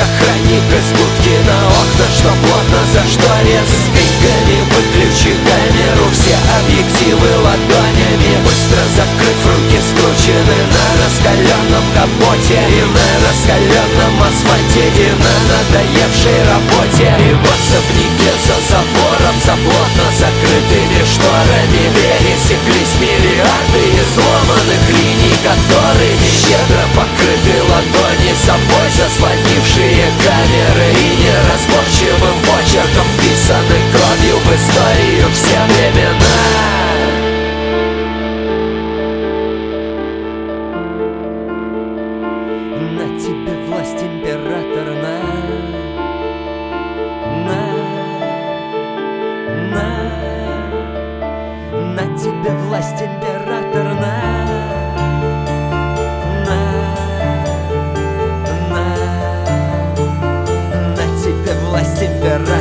охранник из будки на окна, что плотно зашторен. С криками выключи камеру, все объективы ладонями. Быстро закрыв, руки скручены на раскаленном капоте и на раскаленном асфальте, и на надоевшей работе. И в особняке за забором, за плотно закрытыми шторами пересеклись миллиарды изломанных линий, которыми щедро покрыты ладони, собой заслонившие камеры, и неразборчивым почерком писаны кровью в историю все времена. На тебе власть, император, на тебе власть, император, на тебе власть, император.